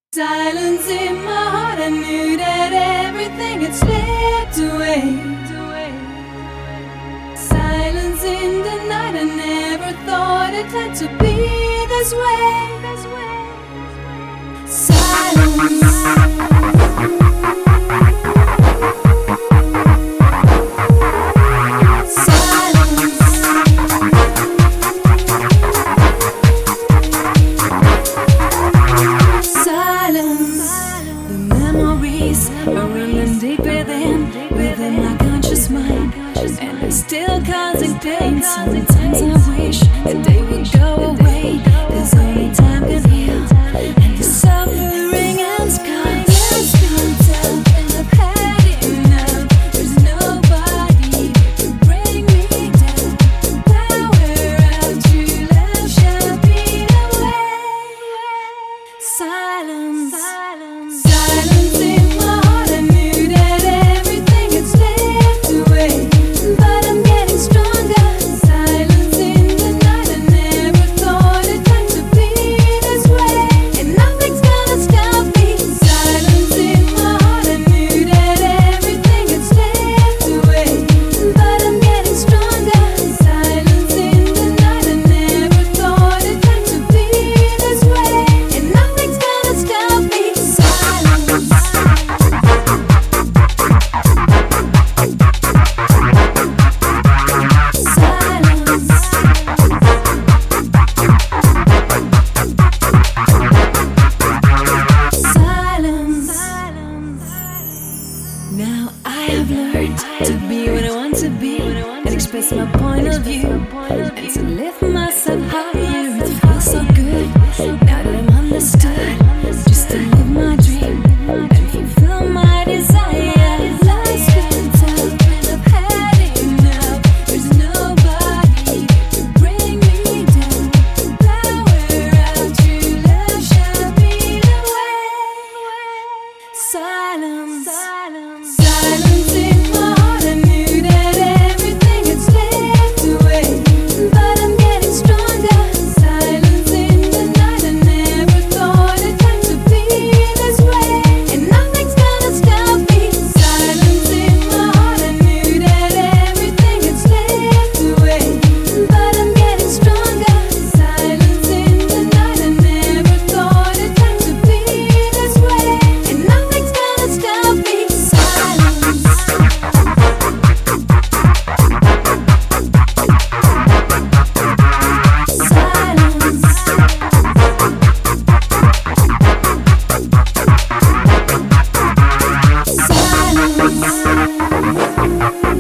Silence in my heart, I knew that everything had slipped away. Silence in the night, I never thought it had to be this way. Silence. Are running deep within my conscious mind, and it's still causing pain. Sometimes I wish that they would go away, 'cause only time can heal, and the suffering and scars has been tough, and I've had enough. There's nobody to bring me down. The power of true love shall be away. Silence, silence, silence in my heart. I knew that everything had slipped away, but I'm getting stronger. Silence in the night. I never thought it had to be this way, and nothing's gonna stop me. Silence in my heart. I knew that everything had slipped away, but I'm getting stronger. Silence in the night. I never thought it had to be this way, and nothing's gonna stop me. Silence. Now I have learned to be what I want to be, and express my point of view, and to lift myself higher. It feels so good now that I'm understood, just to live my dream and fulfill my desire. Life's been tough, and I've had enough. There's nobody to bring me down. The power of true love shall be the way. Silence, silence, silence in my heart. I knew that everything had slipped away, but I'm getting stronger. Silence in the night. I never thought it had to be this way, and nothing's gonna stop me. Silence in my heart. I knew that everything had slipped away, but I'm getting stronger. Silence in the night. I never thought it had to be this way, and nothing's gonna stop me. Silence. Silence. Silence.